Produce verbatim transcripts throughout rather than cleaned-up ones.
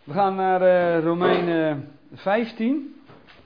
We gaan naar uh, Romeinen vijftien.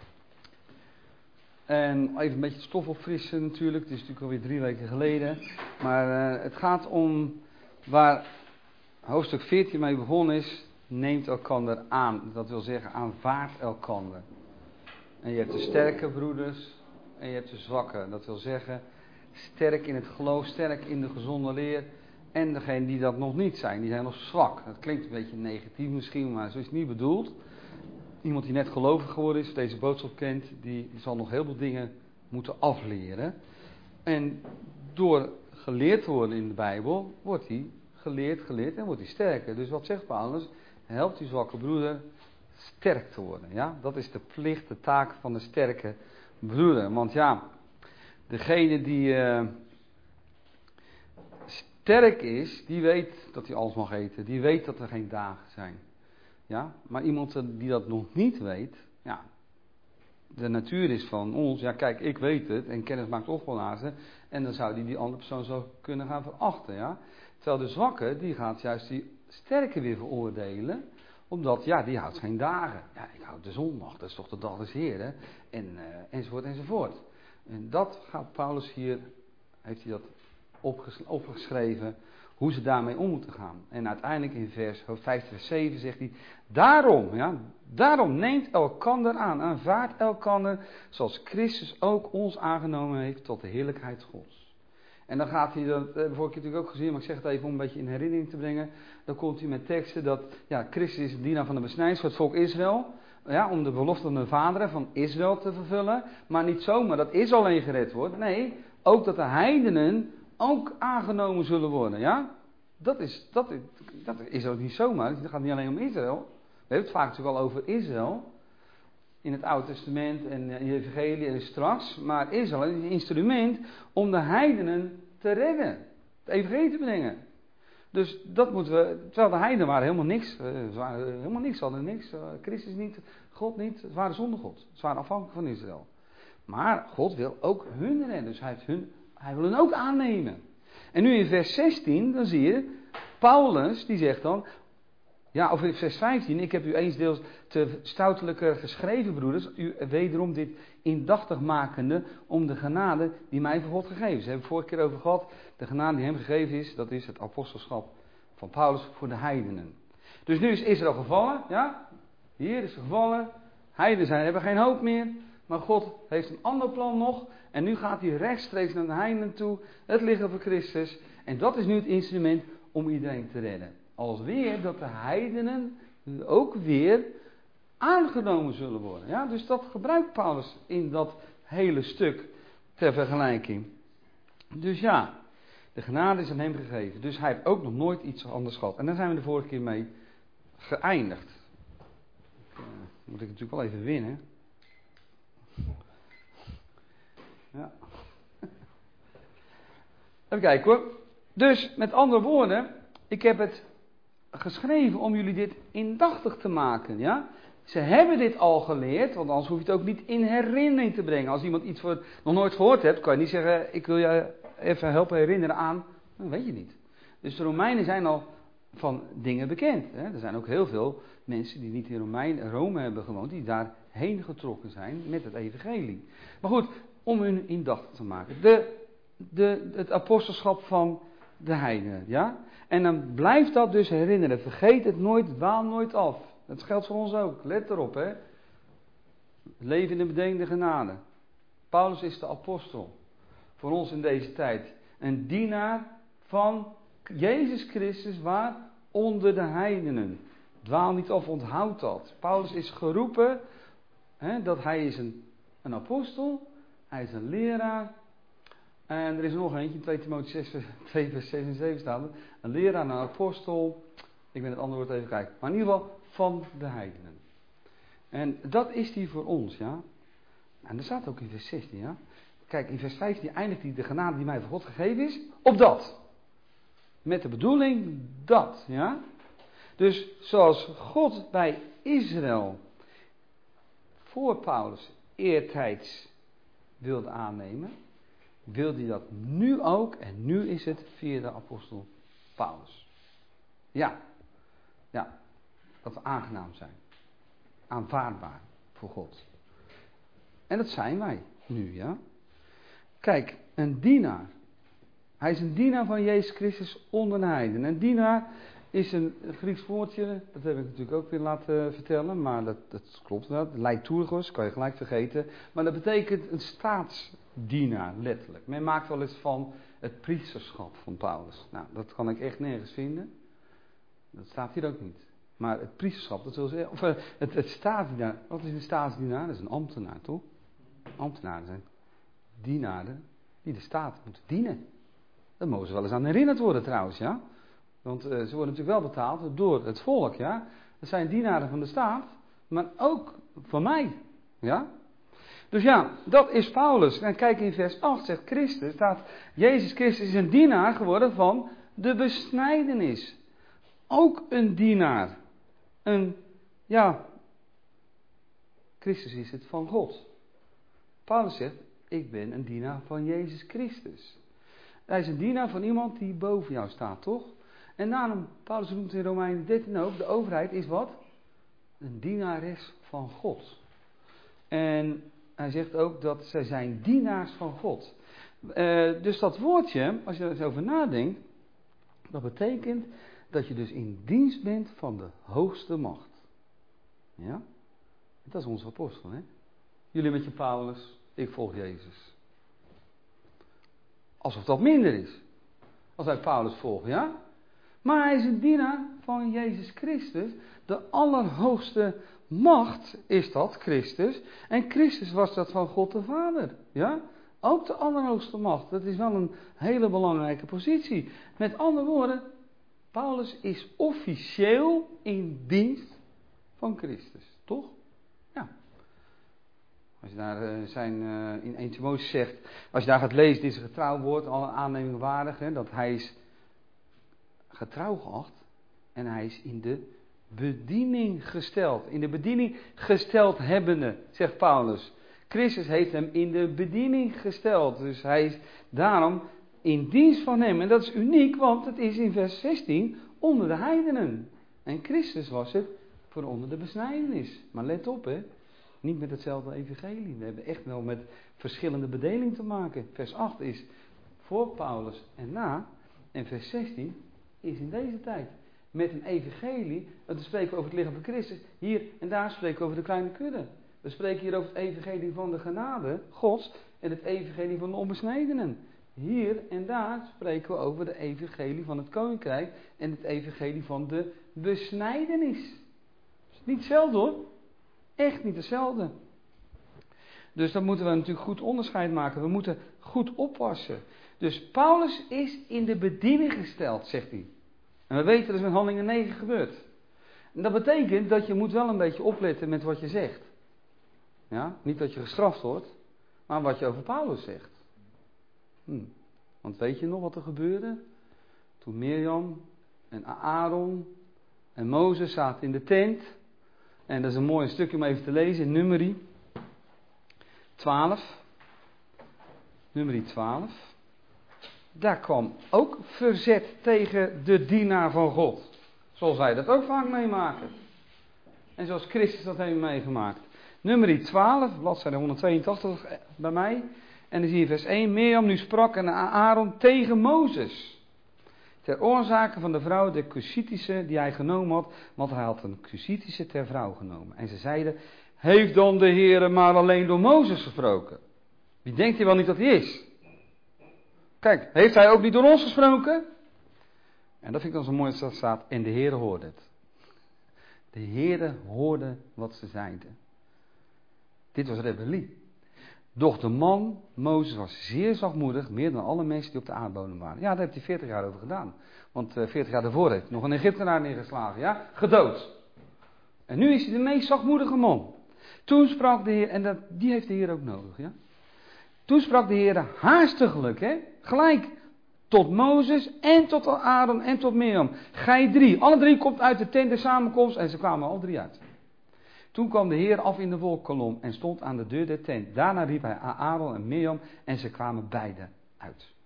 En even een beetje het stof opfrissen natuurlijk. Het is natuurlijk alweer drie weken geleden. Maar uh, het gaat om waar hoofdstuk veertien mee begonnen is. Neemt elkander aan. Dat wil zeggen aanvaardt elkander. En je hebt de sterke broeders en je hebt de zwakke. Dat wil zeggen sterk in het geloof, sterk in de gezonde leer. En degenen die dat nog niet zijn, die zijn nog zwak. Dat klinkt een beetje negatief misschien, maar zo is het niet bedoeld. Iemand die net gelovig geworden is, deze boodschap kent, die, die zal nog heel veel dingen moeten afleren. En door geleerd te worden in de Bijbel, wordt hij geleerd, geleerd en wordt hij sterker. Dus wat zegt Paulus? Helpt die zwakke broeder sterk te worden. Ja? Dat is de plicht, de taak van de sterke broeder. Want ja, degene die uh, sterk is, die weet dat hij alles mag eten. Die weet dat er geen dagen zijn. Ja? Maar iemand die dat nog niet weet, ja, de natuur is van ons, ja kijk, ik weet het en kennis maakt opblazen. En dan zou die die andere persoon zo kunnen gaan verachten. Ja? Terwijl de zwakke, die gaat juist die sterke weer veroordelen. Omdat, ja, die houdt geen dagen. Ja, ik houd de zondag, dat is toch de dag des Heren. En, uh, enzovoort, enzovoort. En dat gaat Paulus hier, heeft hij dat opges- opgeschreven, hoe ze daarmee om moeten gaan. En uiteindelijk in vers vijftien, vers zeven zegt hij, daarom, ja, daarom neemt elkander aan, aanvaardt elkander, zoals Christus ook ons aangenomen heeft tot de heerlijkheid Gods. En dan gaat hij, dat heb ik vorige keer natuurlijk ook gezien, maar ik zeg het even om een beetje in herinnering te brengen. Dan komt hij met teksten dat, ja, Christus is de dienaar van de besnijdenis voor het volk Israël. Ja, om de belofte van de vaderen van Israël te vervullen. Maar niet zomaar dat is alleen gered wordt. Nee, ook dat de heidenen ook aangenomen zullen worden. Ja, dat is, dat, is, dat is ook niet zomaar. Het gaat niet alleen om Israël. We hebben het vaak natuurlijk al over Israël. In het Oude Testament en in de Evangelie en straks. Maar Israël is een instrument om de heidenen te redden. Het Evangelie te brengen. Dus dat moeten we. Terwijl de heidenen waren helemaal niks. Ze waren helemaal niks, ze hadden niks. Christus niet, God niet. Ze waren zonder God. Ze waren afhankelijk van Israël. Maar God wil ook hun redden. Dus hij, heeft hun, hij wil hen ook aannemen. En nu in vers zestien, dan zie je. Paulus, die zegt dan. Ja, of in vers vijftien, ik heb u eensdeels te stoutelijker geschreven, broeders, u wederom dit indachtig makende om de genade die mij van God gegeven is. Daar hebben we vorige keer over gehad. De genade die hem gegeven is, dat is het apostelschap van Paulus voor de heidenen. Dus nu is Israël gevallen, ja, hier is gevallen, heidenen zijn, hebben geen hoop meer, maar God heeft een ander plan nog en nu gaat hij rechtstreeks naar de heidenen toe, het lichaam van Christus en dat is nu het instrument om iedereen te redden. Alsweer dat de heidenen ook weer aangenomen zullen worden. Ja, dus dat gebruikt Paulus in dat hele stuk ter vergelijking. Dus ja, de genade is aan hem gegeven. Dus hij heeft ook nog nooit iets anders gehad. En daar zijn we de vorige keer mee geëindigd. Uh, moet ik natuurlijk wel even winnen. Ja. Even kijken hoor. Dus met andere woorden, ik heb het geschreven om jullie dit indachtig te maken, ja. Ze hebben dit al geleerd, want anders hoef je het ook niet in herinnering te brengen. Als iemand iets voor, nog nooit gehoord hebt, kan je niet zeggen, ik wil je even helpen herinneren aan, dat weet je niet. Dus de Romeinen zijn al van dingen bekend. Hè. Er zijn ook heel veel mensen die niet in Romein, Rome hebben gewoond, die daarheen getrokken zijn met het evangelie. Maar goed, om hun indachtig te maken. De, de, het apostelschap van de heidenen, ja. En dan blijft dat dus herinneren. Vergeet het nooit, dwaal nooit af. Dat geldt voor ons ook. Let erop, hè. Leven in de bedenkende genade. Paulus is de apostel. Voor ons in deze tijd. Een dienaar van Jezus Christus, waar? Onder de heidenen. Dwaal niet af, onthoud dat. Paulus is geroepen, hè, dat hij is een, een apostel. Hij is een leraar. En er is er nog eentje, in twee Timotheüs twee vers zes en zeven staat er. Een leraar, een apostel. Ik ben het andere woord even kijken. Maar in ieder geval van de heidenen. En dat is die voor ons, ja. En dat staat ook in vers zestien, ja. Kijk, in vers vijftien eindigt hij de genade die mij van God gegeven is. Op dat. Met de bedoeling dat, ja. Dus zoals God bij Israël voor Paulus eertijds wilde aannemen, wilde hij dat nu ook, en nu is het via de apostel Paulus. Ja, ja. Dat we aangenaam zijn. Aanvaardbaar voor God. En dat zijn wij nu, ja. Kijk, een dienaar. Hij is een dienaar van Jezus Christus onder de heiden. Een dienaar is een Grieks woordje, dat heb ik natuurlijk ook weer laten vertellen, maar dat, dat klopt wel. Leiturgos, kan je gelijk vergeten. Maar dat betekent een staatsdienaar, letterlijk. Men maakt wel eens van het priesterschap van Paulus. Nou, dat kan ik echt nergens vinden. Dat staat hier ook niet. Maar het priesterschap, dat wil zeggen, of het, het staatsdienaar, wat is een staatsdienaar? Dat is een ambtenaar, toch? Ambtenaren zijn dienaren die de staat moeten dienen. Daar mogen ze wel eens aan herinnerd worden trouwens, ja. Want uh, ze worden natuurlijk wel betaald door het volk, ja. Dat zijn dienaren van de staat, maar ook van mij, ja. Dus ja, dat is Paulus. En kijk in vers acht, zegt Christus, staat, Jezus Christus is een dienaar geworden van de besnijdenis. Ook een dienaar. Een, ja, Christus is het van God. Paulus zegt, ik ben een dienaar van Jezus Christus. Hij is een dienaar van iemand die boven jou staat, toch? En daarom, Paulus noemt in Romeinen dertien ook, de overheid is wat? Een dienares van God. En hij zegt ook dat zij zijn dienaars van God. Uh, dus dat woordje, als je er eens over nadenkt, dat betekent dat je dus in dienst bent van de hoogste macht. Ja? Dat is onze apostel, hè? Jullie met je Paulus, ik volg Jezus. Alsof dat minder is. Als wij Paulus volgen, ja? Maar hij is een dienaar van Jezus Christus. De allerhoogste macht is dat, Christus. En Christus was dat van God de Vader. Ja? Ook de allerhoogste macht. Dat is wel een hele belangrijke positie. Met andere woorden, Paulus is officieel in dienst van Christus. Toch? Ja. Als je daar uh, zijn, uh, in Eerste Timotheüs zegt, als je daar gaat lezen, dit is een getrouw woord, alle aanneming waardig, hè, dat hij is getrouw geacht en hij is in de bediening gesteld. In de bediening gesteld hebbende, zegt Paulus. Christus heeft hem in de bediening gesteld. Dus hij is daarom in dienst van hem. En dat is uniek, want het is in vers zestien onder de heidenen. En Christus was het voor onder de besnijdenis. Maar let op, hè. Niet met hetzelfde evangelie. We hebben echt wel met verschillende bedeling te maken. Vers acht is voor Paulus en na. En vers zestien is in deze tijd. Met een evangelie. Dan spreken we over het lichaam van Christus. Hier en daar spreken we over de kleine kudde. We spreken hier over het evangelie van de genade Gods. En het evangelie van de onbesnedenen. Hier en daar spreken we over de evangelie van het koninkrijk. En het evangelie van de besnijdenis. Niet hetzelfde hoor. Echt niet hetzelfde. Dus dan moeten we natuurlijk goed onderscheid maken. We moeten goed oppassen. Dus Paulus is in de bediening gesteld, zegt hij. En we weten dat is met Handelingen negen gebeurd. En dat betekent dat je moet wel een beetje opletten met wat je zegt. Ja? Niet dat je gestraft wordt, maar wat je over Paulus zegt. Hm. Want weet je nog wat er gebeurde? Toen Mirjam en Aaron en Mozes zaten in de tent. En dat is een mooi stukje om even te lezen in Numeri twaalf. Numeri twaalf. Daar kwam ook verzet tegen de dienaar van God. Zoals wij dat ook vaak meemaken. En zoals Christus dat heeft meegemaakt. Numeri twaalf, bladzijde honderdtweeëntachtig bij mij. En dan zie je vers één. Mirjam nu sprak en Aaron tegen Mozes. Ter oorzake van de vrouw de Cushitische die hij genomen had. Want hij had een Cushitische ter vrouw genomen. En ze zeiden, heeft dan de Heere maar alleen door Mozes gesproken? Wie denkt hij wel niet dat hij is? Kijk, heeft hij ook niet door ons gesproken? En dat vind ik dan zo mooi dat staat. En de Heere hoorde het. De Heere hoorde wat ze zeiden. Dit was rebellie. Doch de man, Mozes, was zeer zachtmoedig, meer dan alle mensen die op de aardbodem waren. Ja, daar heeft hij veertig jaar over gedaan. Want uh, veertig jaar daarvoor heeft hij nog een Egyptenaar neergeslagen, ja, gedood. En nu is hij de meest zachtmoedige man. Toen sprak de Heer, en dat, die heeft de Heer ook nodig, ja. Toen sprak de Heer haastiglijk, hè, gelijk, tot Mozes en tot Aaron en tot Mirjam. Gij drie, alle drie komt uit de tent der samenkomst en ze kwamen al drie uit. Toen kwam de Heer af in de wolkkolom en stond aan de deur der tent. Daarna riep hij Aaron en Mirjam en ze kwamen beide uit.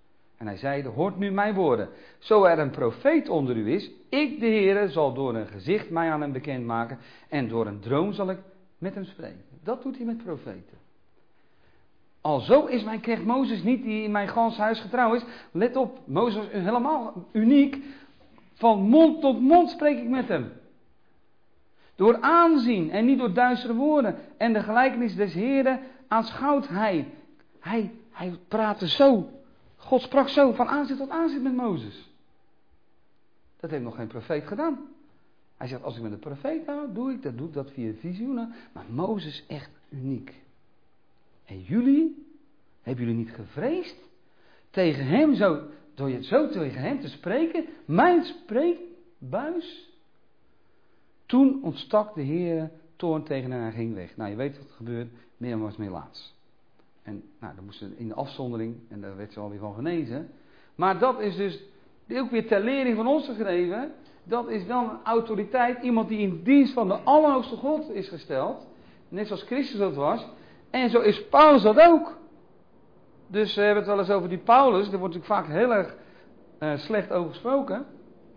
En hij zeide, hoort nu mijn woorden. Zo er een profeet onder u is, ik de Heere zal door een gezicht mij aan hem bekendmaken. En door een droom zal ik met hem spreken. Dat doet hij met profeten. Alzo is mijn knecht Mozes niet, die in mijn gans huis getrouw is. Let op, Mozes is helemaal uniek. Van mond tot mond spreek ik met hem. Door aanzien en niet door duistere woorden. En de gelijkenis des Heeren aanschouwt hij. Hij, hij praatte zo. God sprak zo van aanzien tot aanzien met Mozes. Dat heeft nog geen profeet gedaan. Hij zegt, als ik met een profeet hou, doe ik dat, doe ik dat via visioenen. Maar Mozes echt uniek. En jullie, hebben jullie niet gevreesd? Tegen hem zo, door je zo tegen hem te spreken, mijn spreekbuis. Toen ontstak de Heer toorn tegen hen en hij ging weg. Nou, je weet wat er gebeurde, meer was meer laatst. En nou, dan moesten in de afzondering, en daar werd ze alweer van genezen. Maar dat is dus ook weer ter lering van ons gegeven. Dat is wel een autoriteit, iemand die in dienst van de Allerhoogste God is gesteld. Net zoals Christus dat was. En zo is Paulus dat ook. Dus we hebben het wel eens over die Paulus. Daar wordt natuurlijk vaak heel erg uh, slecht over gesproken.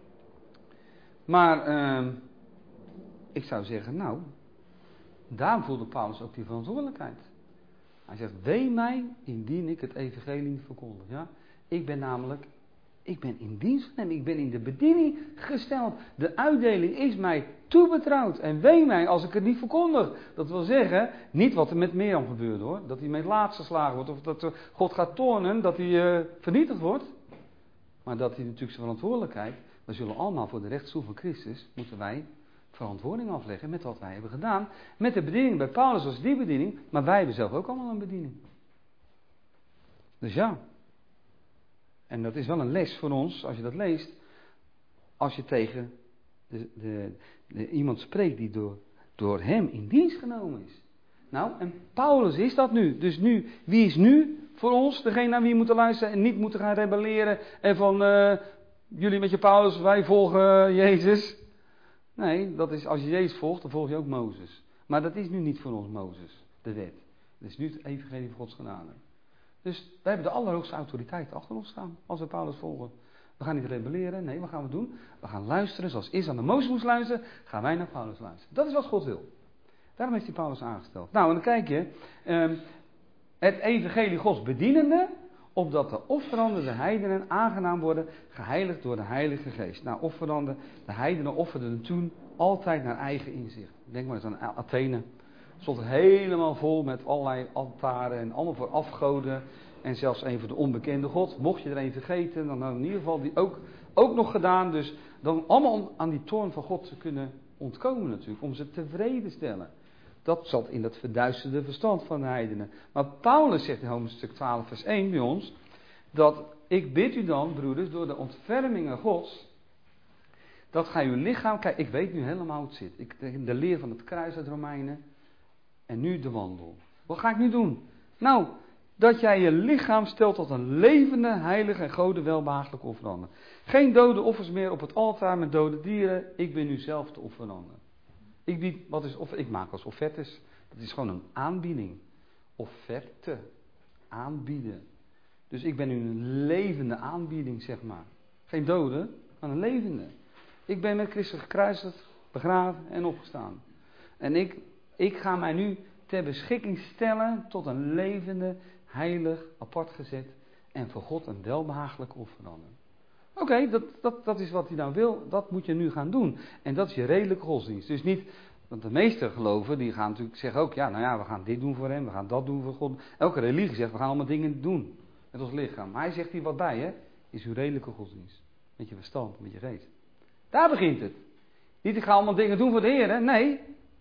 Maar uh, ik zou zeggen, nou, daarom voelde Paulus ook die verantwoordelijkheid. Hij zegt, wee mij indien ik het evangelie niet verkondig. Ja? Ik ben namelijk, ik ben in dienst van hem. Ik ben in de bediening gesteld. De uitdeling is mij toebetrouwd. En wee mij als ik het niet verkondig. Dat wil zeggen, niet wat er met Mirjam gebeurde hoor. Dat hij met laatst geslagen wordt. Of dat God gaat toornen. Dat hij uh, vernietigd wordt. Maar dat hij natuurlijk zijn verantwoordelijkheid. We zullen allemaal voor de rechtsstoel van Christus. Moeten wij verantwoording afleggen met wat wij hebben gedaan. Met de bediening. Bij Paulus was die bediening. Maar wij hebben zelf ook allemaal een bediening. Dus ja. En dat is wel een les voor ons. Als je dat leest. Als je tegen de, de, de, iemand spreekt die door, door hem in dienst genomen is. Nou, en Paulus is dat nu. Dus nu, wie is nu voor ons degene naar wie we moeten luisteren en niet moeten gaan rebelleren en van uh, jullie met je Paulus, wij volgen Jezus. Nee, dat is als je Jezus volgt, dan volg je ook Mozes. Maar dat is nu niet voor ons Mozes, de wet. Dat is nu het evangelie van Gods genade. Dus wij hebben de allerhoogste autoriteit achter ons staan als we Paulus volgen. We gaan niet rebelleren, nee, wat gaan we doen? We gaan luisteren zoals Israël naar Mozes moest luisteren, gaan wij naar Paulus luisteren. Dat is wat God wil. Daarom heeft hij Paulus aangesteld. Nou, en dan kijk je, um, het evangelie Gods bedienende, opdat de offeranden de heidenen aangenaam worden, geheiligd door de Heilige Geest. Nou, offeranden, de heidenen offerden toen altijd naar eigen inzicht. Denk maar eens aan Athene. Stond helemaal vol met allerlei altaren en allemaal voor afgoden. En zelfs een voor de onbekende God. Mocht je er een vergeten, dan had in ieder geval die ook, ook nog gedaan. Dus dan allemaal aan die toorn van God te kunnen ontkomen natuurlijk. Om ze tevreden te stellen. Dat zat in dat verduisterde verstand van de heidenen. Maar Paulus zegt in hoofdstuk twaalf vers één bij ons. Dat ik bid u dan, broeders, door de ontfermingen Gods. Dat gij uw lichaam, kijk ik weet nu helemaal hoe het zit. Ik, de leer van het kruis uit Romeinen. En nu de wandel. Wat ga ik nu doen? Nou, dat jij je lichaam stelt tot een levende, heilige en gode welbehagelijke offerande. Geen dode offers meer op het altaar met dode dieren. Ik ben nu zelf de offerande. Ik bied, wat is offer? Ik maak als offertes. Dat is gewoon een aanbieding. Offerte. Aanbieden. Dus ik ben nu een levende aanbieding, zeg maar. Geen dode, maar een levende. Ik ben met Christus gekruisigd, begraven en opgestaan. En ik, ik ga mij nu ter beschikking stellen tot een levende, heilig, apart gezet en voor God een welbehagelijke offerande. Oké, okay, dat, dat, dat is wat hij nou wil, dat moet je nu gaan doen. En dat is je redelijke godsdienst. Dus niet, want de meeste geloven, die gaan natuurlijk zeggen ook, ja, nou ja, we gaan dit doen voor hem, we gaan dat doen voor God. Elke religie zegt, we gaan allemaal dingen doen met ons lichaam. Maar hij zegt hier wat bij, hè, is uw redelijke godsdienst. Met je verstand, met je geest. Daar begint het. Niet, ik ga allemaal dingen doen voor de Heer, hè? Nee.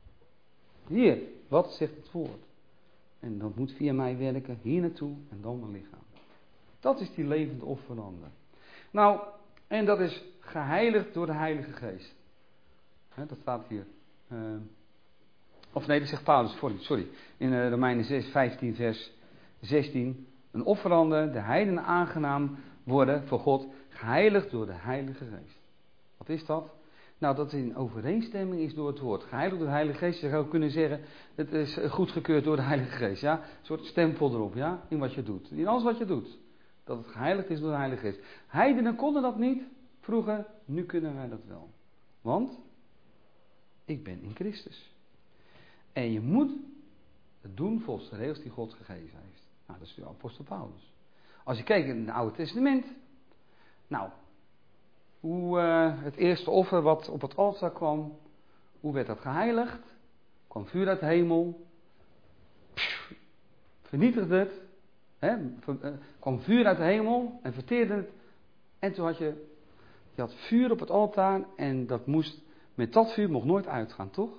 Hier, wat zegt het woord? En dat moet via mij werken, hier naartoe en dan mijn lichaam. Dat is die levende offerande. Nou, en dat is geheiligd door de Heilige Geest. He, dat staat hier. Uh, of nee, dat zegt Paulus, sorry, sorry. In uh, Romeinen zes, vijftien vers zestien. Een offerande, de heidenen aangenaam worden voor God, geheiligd door de Heilige Geest. Wat is dat? Nou, dat het in overeenstemming is door het woord. Geheiligd door de Heilige Geest, je zou ook kunnen zeggen, het is goedgekeurd door de Heilige Geest, ja. Een soort stempel erop, ja, in wat je doet. In alles wat je doet. Dat het geheiligd is door de Heilige Geest. Heidenen konden dat niet vroeger, nu kunnen wij dat wel. Want ik ben in Christus. En je moet het doen volgens de regels die God gegeven heeft. Nou, dat is de apostel Paulus. Als je kijkt in het Oude Testament. Nou, hoe uh, het eerste offer wat op het altaar kwam. Hoe werd dat geheiligd? Kwam vuur uit de hemel. Pff, vernietigde het. Hè, ver, uh, kwam vuur uit de hemel en verteerde het. En toen had je, je had vuur op het altaar. En dat moest, met dat vuur mocht nooit uitgaan, toch?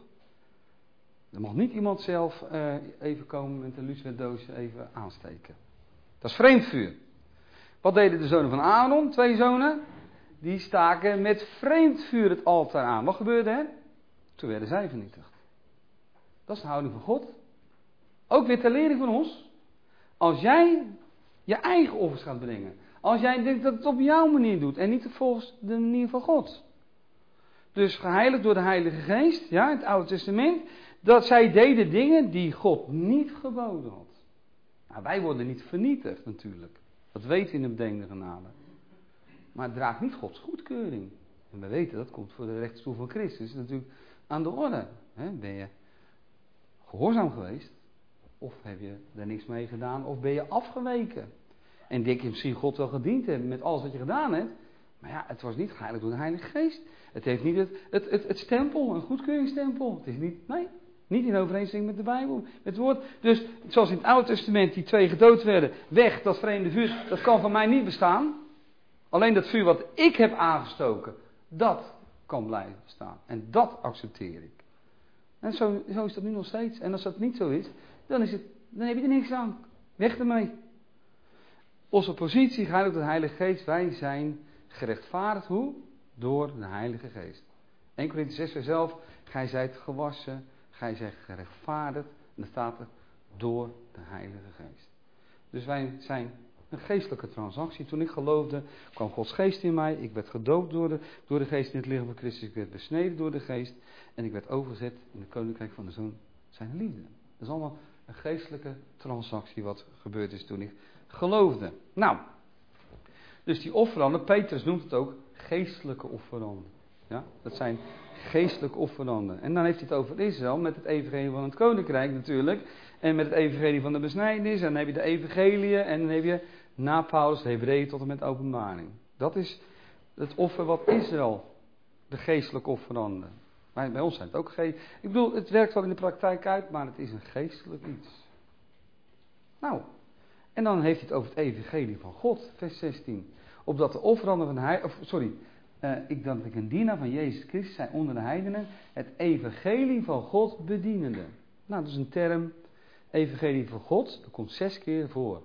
Er mocht niet iemand zelf uh, even komen met een luciferdoosje even aansteken. Dat is vreemd vuur. Wat deden de zonen van Aaron, twee zonen? Die staken met vreemd vuur het altaar aan. Wat gebeurde er? Toen werden zij vernietigd. Dat is de houding van God. Ook weer ter lering van ons. Als jij je eigen offers gaat brengen. Als jij denkt dat het op jouw manier doet en niet volgens de manier van God. Dus geheiligd door de Heilige Geest, ja, in het Oude Testament. Dat zij deden dingen die God niet geboden had. Nou, wij worden niet vernietigd natuurlijk. Dat weten we in de bedenkende genade. Maar het draagt niet Gods goedkeuring. En we weten dat komt voor de rechtsstoel van Christus natuurlijk aan de orde. He, ben je gehoorzaam geweest? Of heb je er niks mee gedaan? Of ben je afgeweken? En denk je misschien God wel gediend hebben met alles wat je gedaan hebt. Maar ja, het was niet geheiligd door de Heilige Geest. Het heeft niet het, het, het, het stempel, een goedkeuringsstempel. Het is niet, nee, niet in overeenstemming met de Bijbel, met het woord. Dus zoals in het Oude Testament die twee gedood werden, weg, dat vreemde vuur, dat kan van mij niet bestaan. Alleen dat vuur wat ik heb aangestoken, dat kan blijven bestaan. En dat accepteer ik. En zo, zo is dat nu nog steeds. En als dat niet zo is, dan, is het, dan heb je er niks aan. Weg ermee. Onze positie gaat door de Heilige Geest. Wij zijn gerechtvaardigd. Hoe? Door de Heilige Geest. Eerste Korinthe zes vers elf. Gij zijt gewassen. Gij zijt gerechtvaardigd. En dan staat er door de Heilige Geest. Dus wij zijn een geestelijke transactie. Toen ik geloofde, kwam Gods Geest in mij. Ik werd gedoopt door de, door de Geest in het lichaam van Christus. Ik werd besneden door de Geest. En ik werd overgezet in het Koninkrijk van de Zoon zijn liefde. Dat is allemaal een geestelijke transactie wat gebeurd is toen ik geloofde. Nou, dus die offeranden, Petrus noemt het ook geestelijke offeranden. Ja, dat zijn geestelijke offeranden. En dan heeft hij het over Israël met het evangelie van het Koninkrijk natuurlijk. En met het evangelie van de besnijdenis. En dan heb je de evangeliën. En dan heb je na Paulus de Hebreeën tot en met openbaring. Dat is het offer wat Israël, de geestelijke offeranden. Maar bij ons zijn het ook geestelijk. Ik bedoel, het werkt wel in de praktijk uit, maar het is een geestelijk iets. Nou, en dan heeft hij het over het evangelie van God, vers zestien. Opdat de offeranden van de heidenen, of sorry, uh, ik dat ik een dienaar van Jezus Christus zijn onder de heidenen, het evangelie van God bedienende. Nou, dat is een term, evangelie van God, dat komt zes keer voor.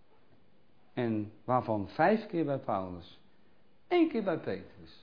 En waarvan vijf keer bij Paulus. Eén keer bij Petrus.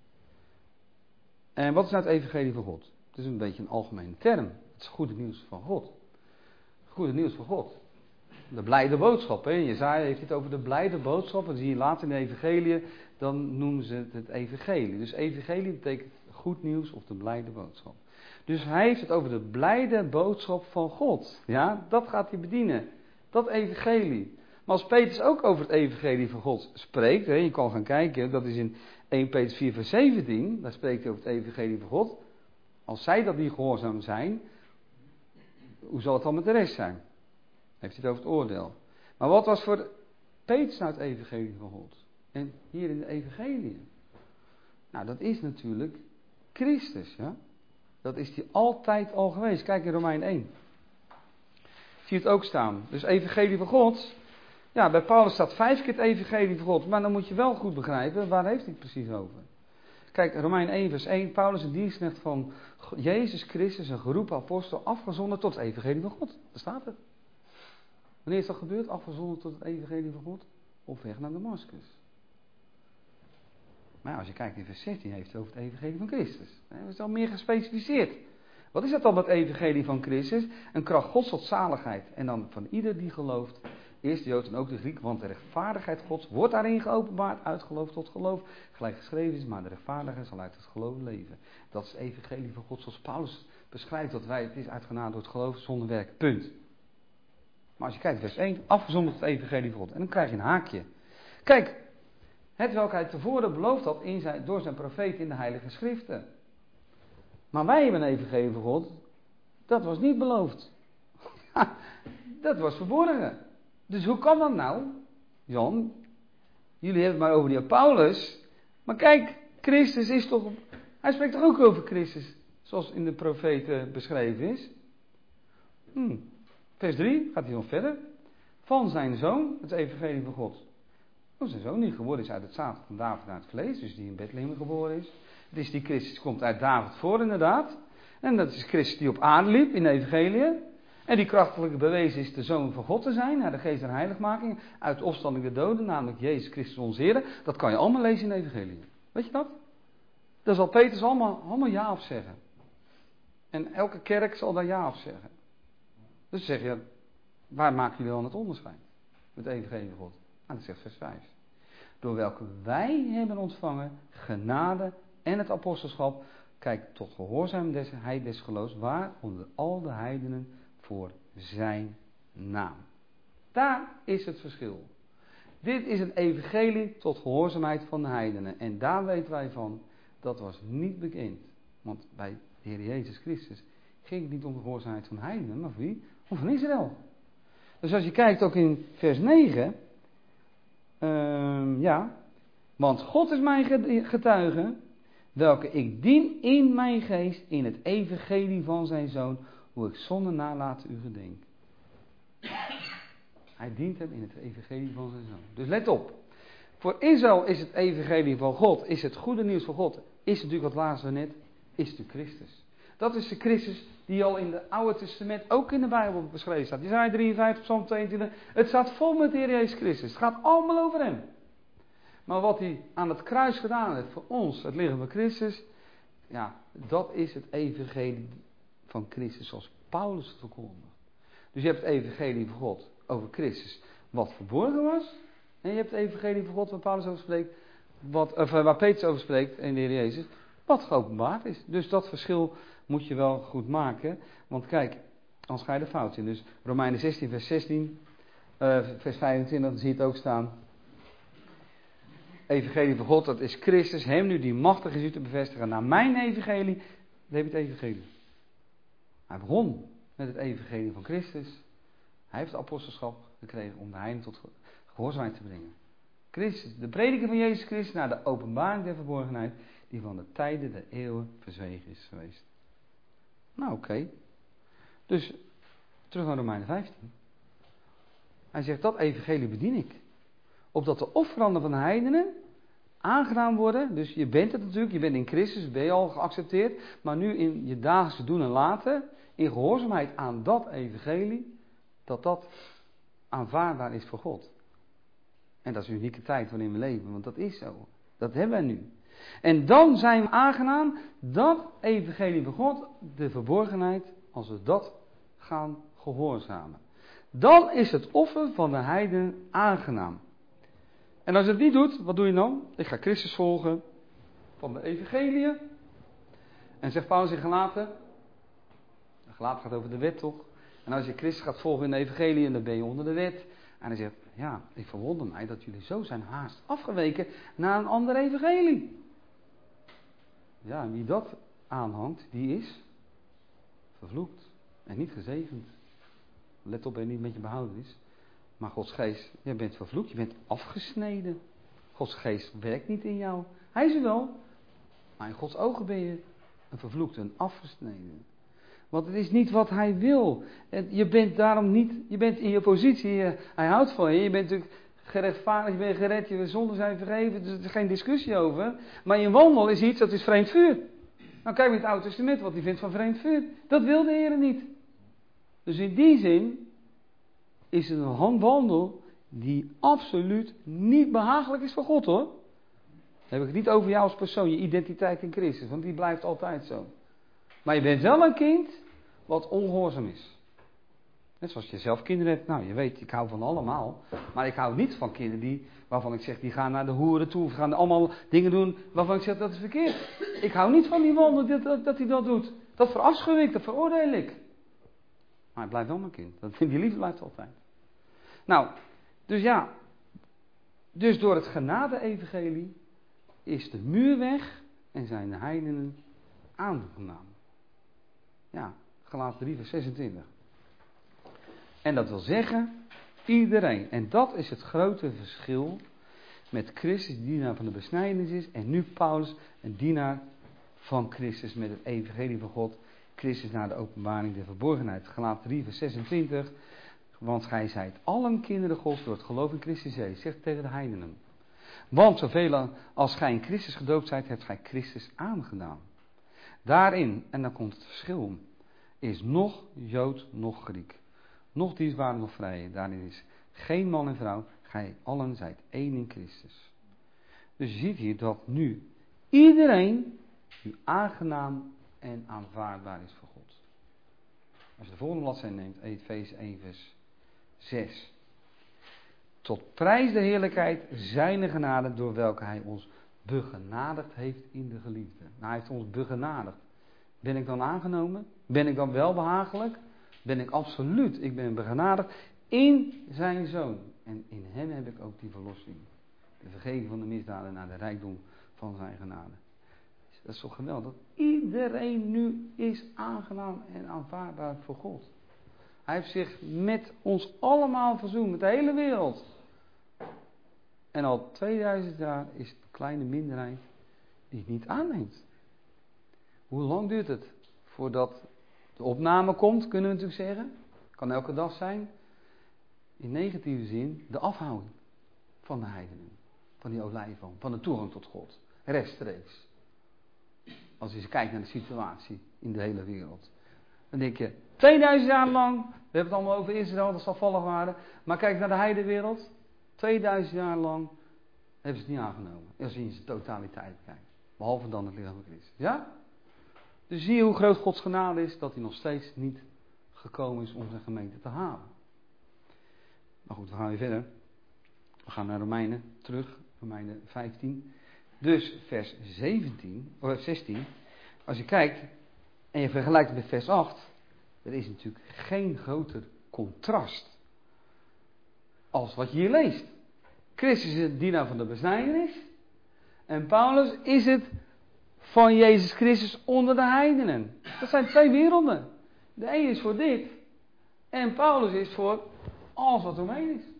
En wat is nou het evangelie van God? Het is een beetje een algemene term. Het is goede nieuws van God. Goede nieuws van God. De blijde boodschap. Hè? Jesaja heeft het over de blijde boodschap. Dat zie je later in de evangelie. Dan noemen ze het het evangelie. Dus evangelie betekent goed nieuws of de blijde boodschap. Dus hij heeft het over de blijde boodschap van God. Ja, dat gaat hij bedienen. Dat evangelie. Maar als Petrus ook over het evangelie van God spreekt. Hè, je kan gaan kijken. Dat is in eerste Petrus vier vers zeventien. Daar spreekt hij over het evangelie van God. Als zij dat niet gehoorzaam zijn. Hoe zal het dan met de rest zijn? Heeft hij het over het oordeel. Maar wat was voor Petrus nou het evangelie van God? En hier in de evangelie. Nou, dat is natuurlijk Christus. Ja? Dat is die altijd al geweest. Kijk in Romein één. Zie je het ook staan. Dus evangelie van God. Ja, bij Paulus staat vijf keer het evangelie van God. Maar dan moet je wel goed begrijpen, waar heeft hij het precies over? Kijk, Romein één vers één. Paulus, een dienstknecht van Jezus Christus, een geroepen apostel, afgezonden tot het evangelie van God. Daar staat het. Wanneer is dat gebeurd? Afgezonden tot het evangelie van God? Op weg naar Damascus. Maar ja, als je kijkt in vers zestien, heeft het over het evangelie van Christus. Dat is al meer gespecificeerd. Wat is dat dan, het evangelie van Christus? Een kracht Gods tot zaligheid. En dan van ieder die gelooft. Eerst de Jood en ook de Griek. Want de rechtvaardigheid Gods wordt daarin geopenbaard. Uit geloof tot geloof. Gelijk geschreven is. Maar de rechtvaardigheid zal uit het geloof leven. Dat is het evangelie van God. Zoals Paulus beschrijft dat wij. Het is uitgenade door het geloof zonder werk. Punt. Maar als je kijkt vers één. Afgezonderd het evangelie van God. En dan krijg je een haakje. Kijk, het welk hij tevoren beloofd had in zijn, door zijn profeet in de Heilige Schriften. Maar wij hebben een evangelie van God, dat was niet beloofd. Dat was verborgen. Dus hoe kan dat nou? Jan, jullie hebben het maar over die Paulus. Maar kijk, Christus is toch... Hij spreekt toch ook over Christus, zoals in de profeten beschreven is. Hmm. Vers drie, gaat hij nog verder. Van zijn zoon, het evangelie van God. Oh, zijn zoon niet geboren is uit het zaad van David naar het vlees, dus die in Bethlehem geboren is. Het is die Christus, komt uit David voor inderdaad. En dat is Christus die op aarde liep in de evangelie. En die krachtelijk bewezen is de zoon van God te zijn, naar de geest der heiligmaking, uit de opstanding der doden, namelijk Jezus Christus onze Heer. Dat kan je allemaal lezen in de evangelie. Weet je dat? Daar zal Petrus allemaal, allemaal ja op zeggen. En elke kerk zal daar ja op zeggen. Dus zeg je, waar maken jullie dan het onderscheid? Met het evangelie van God. Ah, dat zegt vers vijf. Door welke wij hebben ontvangen genade en het apostelschap. Kijk, tot gehoorzaamheid des geloofs, waar onder al de heidenen voor zijn naam. Daar is het verschil. Dit is een evangelie tot gehoorzaamheid van de heidenen. En daar weten wij van, dat was niet bekend. Want bij de Heer Jezus Christus ging het niet om de gehoorzaamheid van de heidenen, maar van wie? Om van Israël. Dus als je kijkt ook in vers negen... Uh, ja, want God is mijn getuige, welke ik dien in mijn geest in het evangelie van zijn zoon, hoe ik zonder nalaten u gedenk. Hij dient hem in het evangelie van zijn zoon. Dus let op, voor Israël is het evangelie van God, is het goede nieuws van God, is natuurlijk wat lazen we net, is de Christus. Dat is de Christus die al in het Oude Testament, ook in de Bijbel beschreven staat. Jesaja drieënvijftig, Psalm tweeëntwintig. Het staat vol met de Heer Jezus Christus. Het gaat allemaal over hem. Maar wat hij aan het kruis gedaan heeft voor ons, het lichaam van Christus. Ja, dat is het evangelie van Christus zoals Paulus het verkondigt. Dus je hebt het evangelie van God over Christus wat verborgen was. En je hebt het evangelie van God waar Paulus over spreekt. Wat, of, waar Petrus over spreekt in de Heer Jezus. Wat geopenbaard is. Dus dat verschil moet je wel goed maken. Want kijk, anders ga je de fout in. Dus Romeinen zestien vers zestien. Uh, vers vijfentwintig, dan zie je het ook staan. Evangelie van God, dat is Christus. Hem nu die machtig is u te bevestigen. Naar mijn evangelie, dan heb je het evangelie. Hij begon met het evangelie van Christus. Hij heeft het apostelschap gekregen om de heiden tot gehoorzaamheid te brengen. Christus, de prediker van Jezus Christus naar de openbaring der verborgenheid, die van de tijden der eeuwen verzwegen is geweest. Nou oké. Okay. Dus, terug naar Romeinen vijftien. Hij zegt, dat evangelie bedien ik. Opdat de offeranden van de heidenen aangedaan worden. Dus je bent het natuurlijk, je bent in Christus, ben je al geaccepteerd. Maar nu in je dagelijkse doen en laten, in gehoorzaamheid aan dat evangelie, dat dat aanvaardbaar is voor God. En dat is een unieke tijd waarin we leven, want dat is zo. Dat hebben wij nu. En dan zijn we aangenaam dat evangelie van God, de verborgenheid, als we dat gaan gehoorzamen. Dan is het offer van de heiden aangenaam. En als je het niet doet, wat doe je dan? Ik ga Christus volgen van de evangelie. En zegt Paulus in Galaten, Galaten gaat over de wet toch? En als je Christus gaat volgen in de evangelie, dan ben je onder de wet. En hij zegt, ja, ik verwonder mij dat jullie zo zijn haast afgeweken naar een ander evangelie. Ja, en wie dat aanhangt, die is vervloekt en niet gezegend. Let op, en niet met je behouden is. Maar Gods geest, jij bent vervloekt, je bent afgesneden. Gods geest werkt niet in jou. Hij is er wel, maar in Gods ogen ben je een vervloekte, een afgesneden. Want het is niet wat hij wil. Je bent daarom niet, je bent in je positie, hij houdt van je. Je bent natuurlijk gerechtvaardigd, je bent gered, je zonden zijn vergeven. Dus er is geen discussie over. Maar je wandel is iets, dat is vreemd vuur. Nou kijk in het Oude Testament wat hij vindt van vreemd vuur. Dat wil de Heer niet. Dus in die zin is het een wandel die absoluut niet behagelijk is voor God hoor. Dan heb ik het niet over jou als persoon, je identiteit in Christus. Want die blijft altijd zo. Maar je bent wel een kind wat ongehoorzaam is. Net zoals je zelf kinderen hebt. Nou, je weet, ik hou van allemaal. Maar ik hou niet van kinderen die, waarvan ik zeg, die gaan naar de hoeren toe. Of gaan allemaal dingen doen waarvan ik zeg, dat is verkeerd. Ik hou niet van die wonder dat, dat, dat hij dat doet. Dat verafschuw ik, dat veroordeel ik. Maar hij blijft wel mijn kind. Dat, die liefde blijft altijd. Nou, dus ja. Dus door het genade-evangelie is de muur weg en zijn de heidenen aangenomen. Ja, Galaten drie vers zesentwintig. En dat wil zeggen, iedereen. En dat is het grote verschil met Christus, die dienaar van de besnijdenis is, en nu Paulus, een dienaar van Christus met het evangelie van God. Christus naar de openbaring der verborgenheid. Galaten drie vers zesentwintig. Want gij zijt allen kinderen Gods door het geloof in Christus Jezus. Zegt tegen de heidenen. Want zoveel als gij in Christus gedoopt zijt, hebt gij Christus aangedaan. Daarin, en dan komt het verschil, is nog Jood, nog Griek. Nog dienstbaar, nog vrije. Daarin is geen man en vrouw. Gij allen zijt één in Christus. Dus je ziet hier dat nu iedereen nu aangenaam en aanvaardbaar is voor God. Als je de volgende bladzijde neemt, Efeze één vers zes. Tot prijs de heerlijkheid zijner genade, door welke hij ons begenadigd heeft in de geliefde. Nou, hij heeft ons begenadigd. Ben ik dan aangenomen? Ben ik dan welbehagelijk? Ben ik absoluut. Ik ben begenadigd in zijn Zoon. En in hem heb ik ook die verlossing. De vergeving van de misdaden naar de rijkdom van zijn genade. Dat is toch geweldig. Iedereen nu is aangenaam en aanvaardbaar voor God. Hij heeft zich met ons allemaal verzoend. Met de hele wereld. En al tweeduizend jaar is het een kleine minderheid die het niet aanneemt. Hoe lang duurt het voordat de opname komt, kunnen we natuurlijk zeggen. Kan elke dag zijn. In negatieve zin de afhouding van de heidenen. Van die olijfboom. Van de toegang tot God. Rechtstreeks. Als je eens kijkt naar de situatie in de hele wereld. Dan denk je, tweeduizend jaar lang, we hebben het allemaal over Israël, dat zal vallig waren. Maar kijk naar de heidenwereld. tweeduizend jaar lang hebben ze het niet aangenomen. Als je in zijn totaliteit kijkt. Behalve dan het lichaam van Christus. Ja? Dus zie je hoe groot Gods genade is, dat hij nog steeds niet gekomen is om zijn gemeente te halen. Maar goed, we gaan weer verder. We gaan naar Romeinen terug, Romeinen vijftien. Dus vers zeventien, of zestien. Als je kijkt en je vergelijkt het met vers acht. Er is natuurlijk geen groter contrast als wat je hier leest. Christus is het dienaar van de besnijdenis. En Paulus is het van Jezus Christus onder de heidenen. Dat zijn twee werelden. De een is voor dit. En Paulus is voor alles wat omheen is.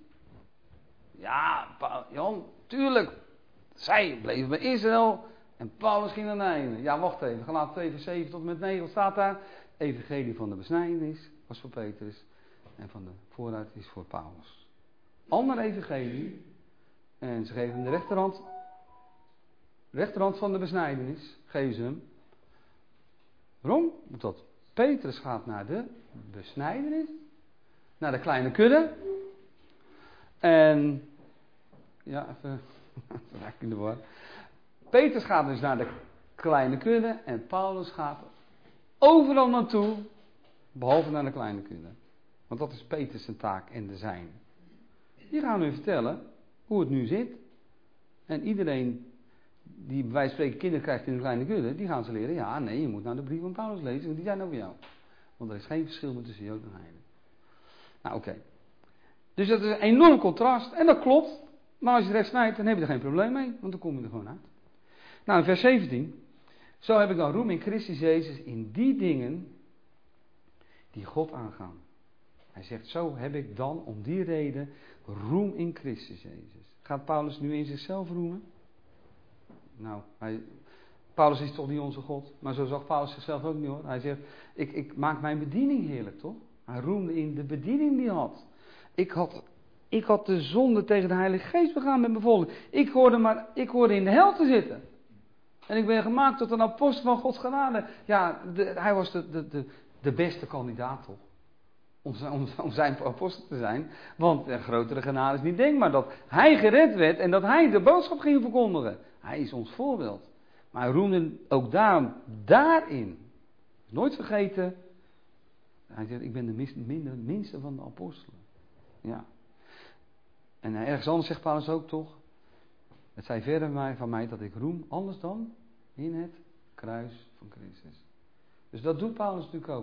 Ja, Jan, tuurlijk. Zij bleven bij Israël. En Paulus ging naar de heidenen. Ja, wacht even. Galaten twee vers zeven tot en met negen. Wat staat daar? Evangelie van de besnijdenis was voor Petrus. En van de vooruit is voor Paulus. Ander evangelie. En ze geven hem de rechterhand. Rechterhand van de besnijdenis. Geven ze hem. Waarom? Omdat Petrus gaat naar de besnijdenis. Naar de kleine kudde. En. Ja, even. Raak ik in de war. Petrus gaat dus naar de kleine kudde. En Paulus gaat overal naartoe. Behalve naar de kleine kudde. Want dat is Petrus zijn taak en de zijne. Die gaan nu vertellen hoe het nu zit. En iedereen die bij wijze van spreken kinderen krijgt in een kleine kudde, die gaan ze leren. Ja, nee, je moet nou de brief van Paulus lezen, want die zijn over jou. Want er is geen verschil meer tussen Jood en Heiden. Nou, oké. Okay. Dus dat is een enorm contrast. En dat klopt. Maar als je het recht snijdt, dan heb je er geen probleem mee. Want dan kom je er gewoon uit. Nou, in vers zeventien. Zo heb ik dan roem in Christus Jezus in die dingen die God aangaan. Hij zegt, zo heb ik dan om die reden roem in Christus Jezus. Gaat Paulus nu in zichzelf roemen? Nou, hij, Paulus is toch niet onze God? Maar zo zag Paulus zichzelf ook niet hoor. Hij zegt, ik, ik maak mijn bediening heerlijk toch? Hij roemde in de bediening die hij had. Ik had, ik had de zonde tegen de Heilige Geest begaan met mijn volk. Ik hoorde, maar, ik hoorde in de hel te zitten. En ik ben gemaakt tot een apostel van Gods genade. Ja, de, hij was de, de, de, de beste kandidaat toch? Om zijn, om, om zijn apostel te zijn. Want een grotere genade is niet denkbaar. Dat hij gered werd en dat hij de boodschap ging verkondigen. Hij is ons voorbeeld. Maar hij roemde ook daarom daarin. Nooit vergeten. Hij zegt, ik ben de minste, minder, minste van de apostelen. Ja. En ergens anders zegt Paulus ook toch. Het zij verder van mij dat ik roem anders dan in het kruis van Christus. Dus dat doet Paulus natuurlijk ook.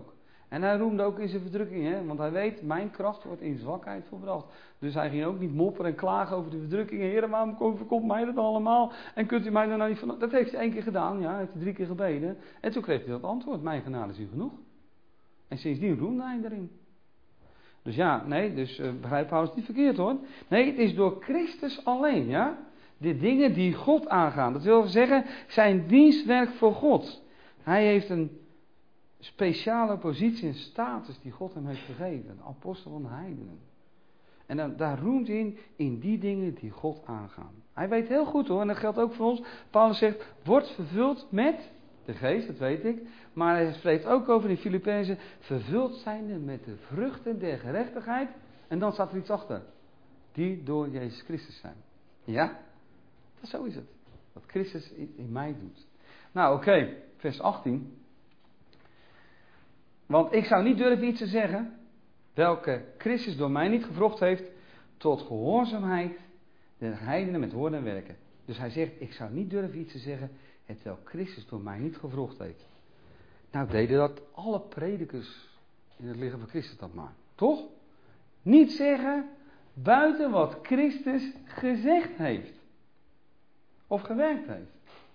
En hij roemde ook in zijn verdrukking, hè? Want hij weet, mijn kracht wordt in zwakheid volbracht. Dus hij ging ook niet mopperen en klagen over de verdrukkingen. Heer, waarom overkomt mij dat allemaal? En kunt u mij dan nou niet van... Dat heeft hij één keer gedaan, ja, heeft hij drie keer gebeden. En toen kreeg hij dat antwoord, mijn genade is u genoeg. En sindsdien roemde hij erin. Dus ja, nee, dus uh, begrijp Paulus niet verkeerd hoor. Nee, het is door Christus alleen, ja. De dingen die God aangaan. Dat wil zeggen, zijn dienstwerk voor God. Hij heeft een speciale positie en status die God hem heeft gegeven. De apostel van de heidenen. En dan, daar roemt hij in, in die dingen die God aangaan. Hij weet heel goed hoor, en dat geldt ook voor ons. Paulus zegt, wordt vervuld met de geest, dat weet ik. Maar hij spreekt ook over in Filippenzen, vervuld zijnde met de vruchten der gerechtigheid. En dan staat er iets achter. Die door Jezus Christus zijn. Ja, dat zo is het. Wat Christus in, in mij doet. Nou oké, okay, vers achttien. Want ik zou niet durven iets te zeggen, welke Christus door mij niet gevrocht heeft, tot gehoorzaamheid der heidenen met woorden en werken. Dus hij zegt, ik zou niet durven iets te zeggen, hetwelk Christus door mij niet gevrocht heeft. Nou deden dat alle predikers in het lichaam van Christus dat maar. Toch? Niet zeggen buiten wat Christus gezegd heeft. Of gewerkt heeft.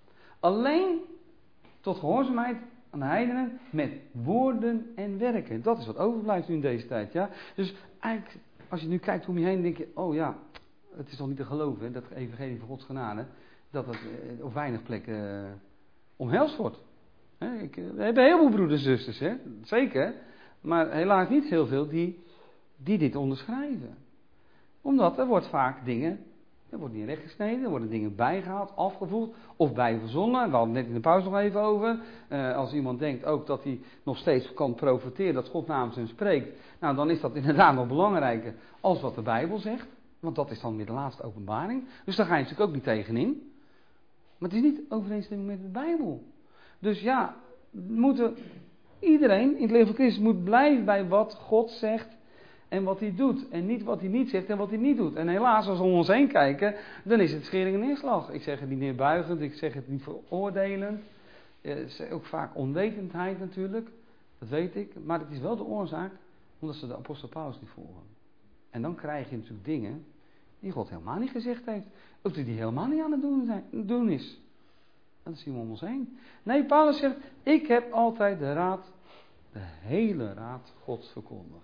Alleen tot gehoorzaamheid aan de heidenen met woorden en werken. Dat is wat overblijft nu in deze tijd. Ja? Dus eigenlijk, als je nu kijkt om je heen, denk je, oh ja, het is toch niet te geloven, hè, dat het evangelie van Gods genade, dat het eh, op weinig plekken eh, omhelst wordt. Hè, ik, we hebben heel veel broeders en zusters, hè, zeker. Maar helaas niet heel veel die, die dit onderschrijven. Omdat er wordt vaak dingen, er wordt niet rechtgesneden, er worden dingen bijgehaald, afgevoegd of bijverzonnen. We hadden het net in de pauze nog even over. Uh, als iemand denkt ook dat hij nog steeds kan profiteren dat God namens hem spreekt. Nou, dan is dat inderdaad nog belangrijker als wat de Bijbel zegt. Want dat is dan weer de laatste openbaring. Dus daar ga je natuurlijk ook niet tegenin. Maar het is niet overeenstemming met de Bijbel. Dus ja, moeten, iedereen in het leven van Christus moet blijven bij wat God zegt en wat hij doet. En niet wat hij niet zegt en wat hij niet doet. En helaas, als we om ons heen kijken, dan is het schering en neerslag. Ik zeg het niet neerbuigend, ik zeg het niet veroordelend. Het is ook vaak onwetendheid natuurlijk, dat weet ik. Maar het is wel de oorzaak, omdat ze de apostel Paulus niet volgen. En dan krijg je natuurlijk dingen die God helemaal niet gezegd heeft. Of die hij helemaal niet aan het doen, zijn, doen is. Dat zien we om ons heen. Nee, Paulus zegt, ik heb altijd de raad, de hele raad Gods verkondigd.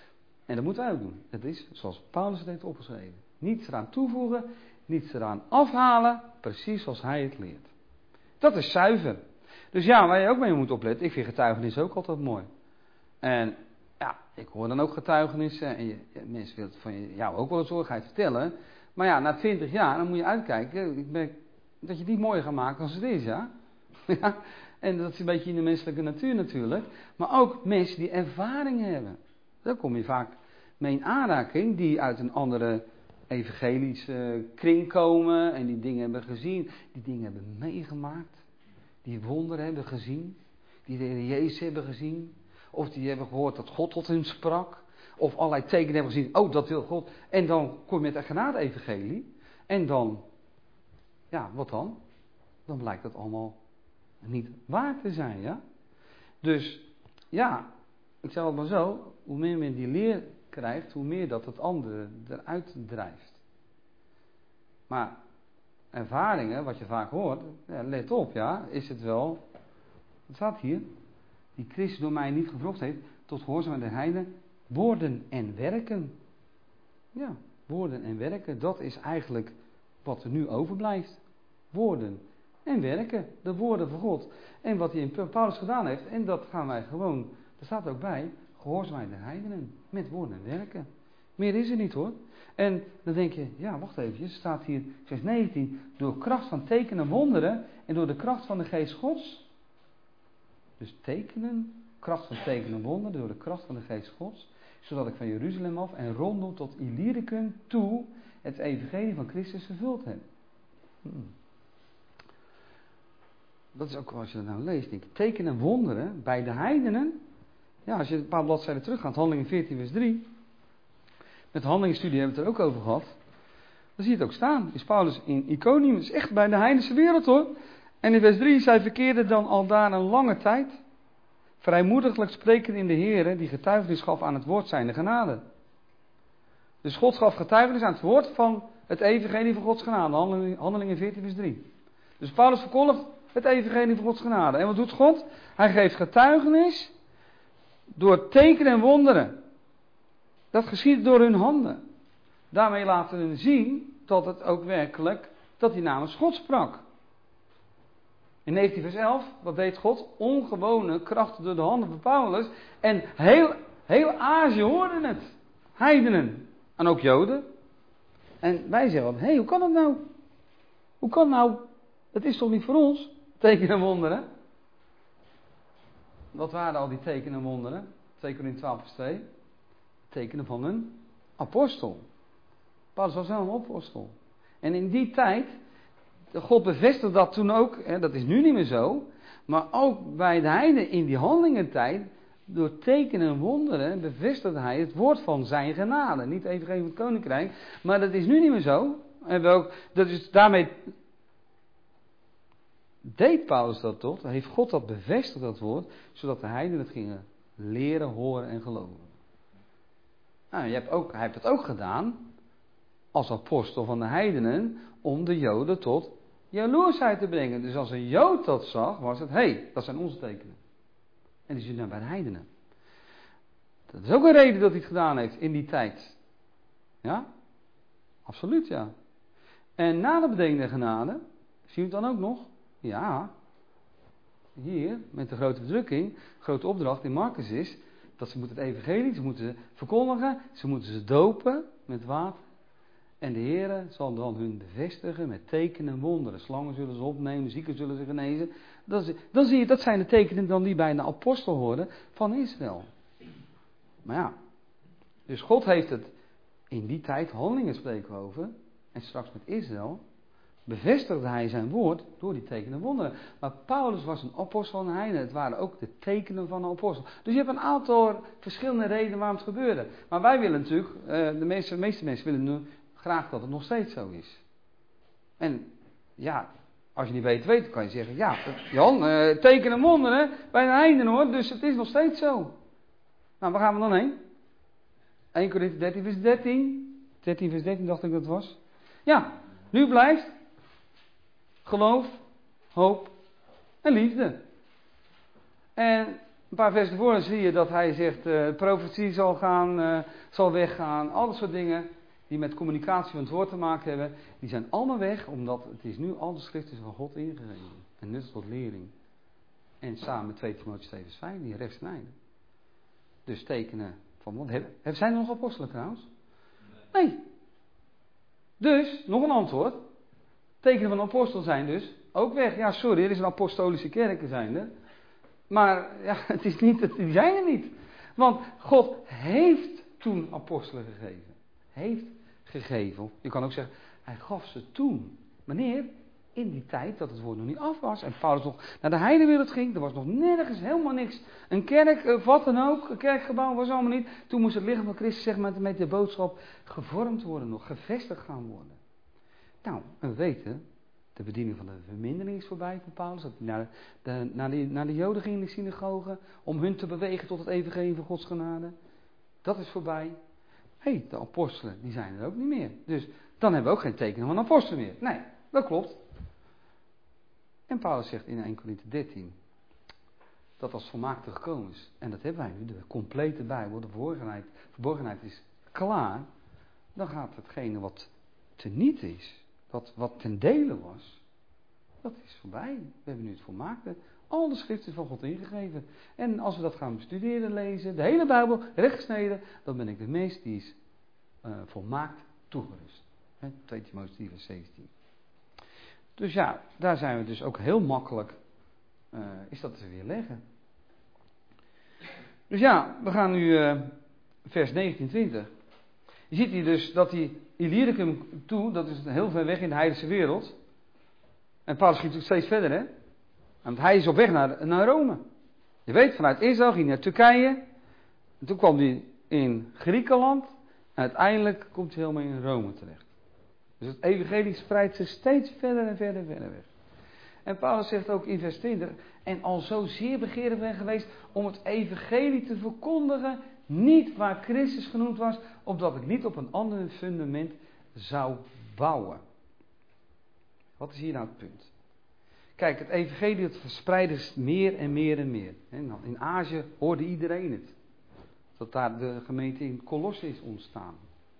En dat moeten wij ook doen. Het is zoals Paulus het heeft opgeschreven. Niets eraan toevoegen, niets eraan afhalen, precies zoals hij het leert. Dat is zuiver. Dus ja, waar je ook mee moet opletten, ik vind getuigenis ook altijd mooi. En ja, ik hoor dan ook getuigenissen en je, ja, mensen willen het van jou ook wel eens horen, ga je het vertellen. Maar ja, na twintig jaar, dan moet je uitkijken, ik ben, dat je het niet mooier gaat maken als het is, ja. ja. En dat is een beetje in de menselijke natuur natuurlijk. Maar ook mensen die ervaring hebben. Daar kom je vaak mee in aanraking, die uit een andere evangelische kring komen en die dingen hebben gezien, die dingen hebben meegemaakt, die wonderen hebben gezien, die de Heer Jezus hebben gezien, of die hebben gehoord dat God tot hen sprak, of allerlei tekenen hebben gezien, oh dat wil God, en dan kom je met een genade-evangelie, en dan, ja, wat dan? Dan blijkt dat allemaal niet waar te zijn, ja? Dus, ja, ik zeg het maar zo, hoe meer men die leer krijgt, hoe meer dat het andere eruit drijft. Maar ervaringen, wat je vaak hoort, ja, let op, ja, is het wel, wat staat hier? Die Christus door mij niet gevrocht heeft, tot gehoorzaamheid der heidenen, woorden en werken. Ja, woorden en werken, dat is eigenlijk wat er nu overblijft. Woorden en werken, de woorden van God. En wat hij in Paulus gedaan heeft, en dat gaan wij gewoon, er staat ook bij, gehoorzaamheid der heidenen, met woorden en werken. Meer is er niet hoor. En dan denk je, ja wacht even, staat hier vers negentien, door kracht van tekenen en wonderen en door de kracht van de geest Gods. Dus tekenen, kracht van tekenen en wonderen, door de kracht van de geest Gods, zodat ik van Jeruzalem af en rondom tot Illyricum toe het evangelie van Christus vervuld heb. Hmm. Dat is ook als je dat nou leest, denk ik, tekenen en wonderen bij de heidenen. Ja, als je een paar bladzijden teruggaat, Handelingen veertien vers drie. Met de handelingsstudie hebben we het er ook over gehad. Dan zie je het ook staan. Is Paulus in Iconium, het is echt bij de heidense wereld hoor. En in vers drie, zij verkeerden dan al daar een lange tijd. vrijmoediglijk spreken in de Heere, die getuigenis gaf aan het woord zijnde genade. Dus God gaf getuigenis aan het woord van het evangelie van Gods genade. Handelingen veertien vers drie. Dus Paulus verkondigt het evangelie van Gods genade. En wat doet God? Hij geeft getuigenis door tekenen en wonderen. Dat geschiet door hun handen. Daarmee laten hun zien dat het ook werkelijk, dat hij namens God sprak. In negentien vers elf, wat deed God? Ongewone krachten door de handen van Paulus. En heel, heel Azië hoorde het. Heidenen. En ook Joden. En wij zeggen, hé, hey, hoe kan dat nou? Hoe kan nou? Dat is toch niet voor ons? Tekenen en wonderen. Wat waren al die tekenen en wonderen? twee Korinthe twaalf vers twee. Tekenen van een apostel. Paulus was wel een apostel. En in die tijd, God bevestigde dat toen ook, hè, dat is nu niet meer zo, maar ook bij de heiden in die handelingentijd, door tekenen en wonderen bevestigde hij het woord van zijn genade. Niet even van het koninkrijk, maar dat is nu niet meer zo. En we ook, dat is, daarmee deed Paulus dat toch? Heeft God dat bevestigd, dat woord, zodat de heiden het gingen leren, horen en geloven. Nou, je hebt ook, hij heeft het ook gedaan als apostel van de heidenen om de Joden tot jaloersheid te brengen. Dus als een Jood dat zag, was het, hé, hey, dat zijn onze tekenen. En die zitten bij de heidenen. Dat is ook een reden dat hij het gedaan heeft in die tijd. Ja? Absoluut, ja. En na de bediening der genade, zie je het dan ook nog? Ja. Hier, met de grote verdrukking, de grote opdracht in Marcus is, dat ze moeten het evangelie, ze moeten verkondigen, ze moeten ze dopen met water. En de Heer zal dan hun bevestigen met tekenen en wonderen. Slangen zullen ze opnemen, zieken zullen ze genezen. Dat is, dan zie je, dat zijn de tekenen dan die bij een apostel horen van Israël. Maar ja, dus God heeft het in die tijd, handelingen spreken we over, en straks met Israël, bevestigde hij zijn woord door die tekenen en wonderen. Maar Paulus was een apostel van de heidenen. Het waren ook de tekenen van een apostel. Dus je hebt een aantal verschillende redenen waarom het gebeurde. Maar wij willen natuurlijk, de meeste, de meeste mensen willen nu graag dat het nog steeds zo is. En ja, als je niet weet, weet, dan kan je zeggen, ja, Jan, uh, tekenen en wonderen bij de heidenen hoor, dus het is nog steeds zo. Nou, waar gaan we dan heen? eerste Korinthe dertien vers dertien. dertien vers dertien dacht ik dat het was. Ja, nu blijft geloof, hoop en liefde. En een paar versen ervoor zie je dat hij zegt, uh, profetie zal gaan, uh, zal weggaan, al dat soort dingen die met communicatie van het woord te maken hebben, die zijn allemaal weg, omdat het is nu al de schrift is van God ingegeven. En nuttig tot lering. En samen met twee Timotheüs twee vers vijf, die rechts snijden. Dus tekenen van wat hebben. Zijn er nog apostelen trouwens? Nee. Dus, nog een antwoord. Tekenen van apostel zijn dus ook weg. Ja, sorry, er is een apostolische kerk zijnde. Maar ja, het is niet, die zijn er niet. Want God heeft toen apostelen gegeven. Heeft gegeven. Je kan ook zeggen, hij gaf ze toen. Wanneer? In die tijd dat het woord nog niet af was. En Paulus nog naar de heidenwereld ging. Er was nog nergens, helemaal niks. Een kerk, wat dan ook. Een kerkgebouw was allemaal niet. Toen moest het lichaam van Christus, zeg maar, met de boodschap gevormd worden. Nog gevestigd gaan worden. Nou, en we weten, de bediening van de vermindering is voorbij van Paulus. Dat hij naar de, naar, de, naar de Joden ging in de synagoge. Om hun te bewegen tot het evangelie van Gods genade. Dat is voorbij. Hé, hey, de apostelen, die zijn er ook niet meer. Dus dan hebben we ook geen tekenen van apostelen meer. Nee, dat klopt. En Paulus zegt in eerste Korinthe dertien, dat als volmaakte gekomen is. En dat hebben wij nu, de complete Bijbel, de verborgenheid, verborgenheid is klaar. Dan gaat hetgene wat teniet is, wat, wat ten dele was, dat is voorbij. We hebben nu het volmaakte. Al de schriften van God ingegeven. En als we dat gaan bestuderen, lezen, de hele Bijbel rechtgesneden, dan ben ik de meest die is uh, volmaakt toegerust. He, twee Timotheüs drie vers zeventien. Dus ja, daar zijn we dus ook heel makkelijk, uh, is dat te weerleggen. Dus ja, we gaan nu uh, vers negentien twintig. Je ziet hier dus dat hij Illyricum toe, dat is heel ver weg in de heidense wereld. En Paulus ging natuurlijk steeds verder, hè. Want hij is op weg naar, naar Rome. Je weet, vanuit Israël ging hij naar Turkije. En toen kwam hij in Griekenland. En uiteindelijk komt hij helemaal in Rome terecht. Dus het evangelie spreidt zich steeds verder en verder en verder weg. En Paulus zegt ook in vers twintig, en al zo zeer begeerig ben geweest om het evangelie te verkondigen, niet waar Christus genoemd was, opdat ik niet op een ander fundament zou bouwen. Wat is hier nou het punt? Kijk, het evangelie het verspreidde meer en meer en meer. In Azië hoorde iedereen het. Dat daar de gemeente in Colosse is ontstaan.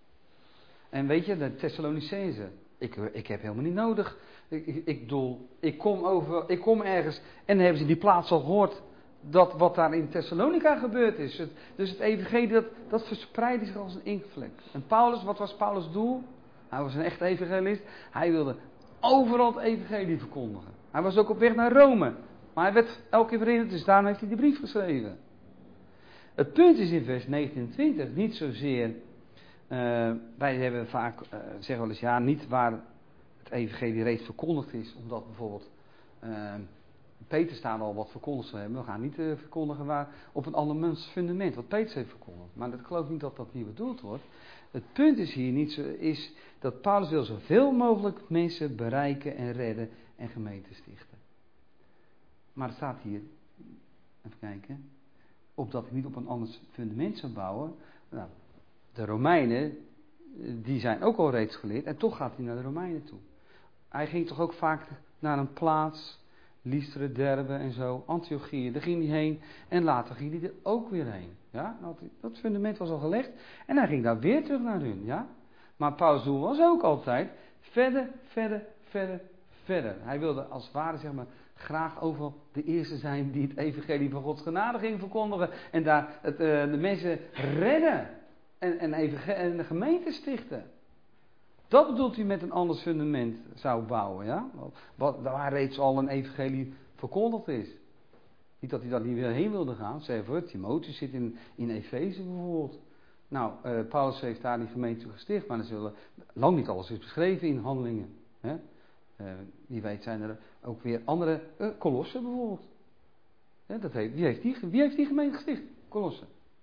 En weet je, de Thessalonicenzen, ik, ik heb helemaal niet nodig. Ik, ik, ik bedoel, ik kom, over, ik kom ergens en dan hebben ze die plaats al gehoord dat wat daar in Thessalonica gebeurd is. Het, dus het evangelie, dat, dat verspreidde zich als een inktvlek. En Paulus, wat was Paulus' doel? Hij was een echt evangelist. Hij wilde overal het evangelie verkondigen. Hij was ook op weg naar Rome. Maar hij werd elke keer verhinderd, dus daarom heeft hij die brief geschreven. Het punt is in vers negentien en twintig niet zozeer... Uh, wij hebben vaak, uh, zeggen wel eens, ja, niet waar het evangelie reeds verkondigd is. Omdat bijvoorbeeld... Uh, Peter staat al wat verkondigd zou hebben. We gaan niet uh, verkondigen waar op een andermans fundament. Wat Peter heeft verkondigd. Maar ik geloof niet dat dat hier bedoeld wordt. Het punt is hier niet zo, is dat Paulus wil zoveel mogelijk mensen bereiken en redden en gemeenten stichten. Maar er staat hier, even kijken, opdat ik niet op een ander fundament zou bouwen. Nou, de Romeinen, die zijn ook al reeds geleerd en toch gaat hij naar de Romeinen toe. Hij ging toch ook vaak naar een plaats, Lystra, Derbe en zo, Antiochië, daar ging hij heen en later ging hij er ook weer heen. Ja? Dat fundament was al gelegd en hij ging daar weer terug naar hun. Ja? Maar Paulus' doel was ook altijd verder, verder, verder, verder. Hij wilde als het ware, zeg maar, graag overal de eerste zijn die het evangelie van Gods genade ging verkondigen en daar het, uh, de mensen redden en, en, even, en de gemeente stichten. Dat bedoelt hij met een anders fundament zou bouwen, ja? Wat, waar reeds al een evangelie verkondigd is. Niet dat hij daar niet weer heen wilde gaan. Zeg voor, Timotheus zit in, in Efeze bijvoorbeeld. Nou, uh, Paulus heeft daar die gemeente gesticht, maar er zullen lang niet alles is beschreven in Handelingen. Hè? Uh, wie weet zijn er ook weer andere, uh, Colosse bijvoorbeeld. Ja, dat heeft, wie, heeft die, wie heeft die gemeente gesticht? Colosse.